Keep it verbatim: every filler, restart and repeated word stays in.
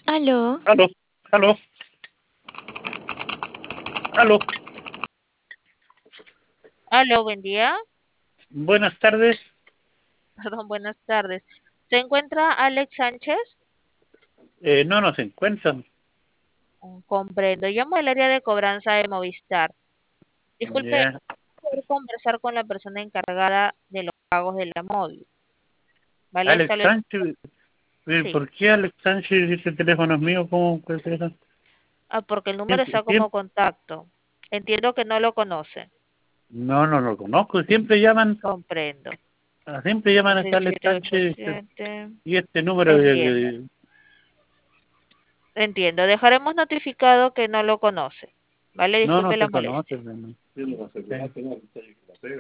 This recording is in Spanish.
Aló, Aló, aló, aló. Aló, buen día. Buenas tardes. Perdón, buenas tardes. ¿Se encuentra Alex Sánchez? Eh, no nos encuentran. Mm, Comprendo. Llamo del área de cobranza de Movistar. Disculpe, Ya. ¿puedo conversar con la persona encargada de los pagos de la móvil? ¿Vale? Alex Establece... Sánchez. Eh, Sí. ¿Por qué Alex Sánchez dice el teléfono es mío? ¿Cómo puede ser eso? Ah, porque el número Siempre, está como siempre, contacto. Entiendo que no lo conoce. no, no lo conozco. Siempre llaman, Comprendo. ah, siempre llaman a Seis este Alex siete ocho Sánchez este- siete. y este número de, Entiendo. de- Entiendo. Dejaremos notificado que no lo conoce. ¿Vale? no, no Disculpe la se conoce. molestia. No.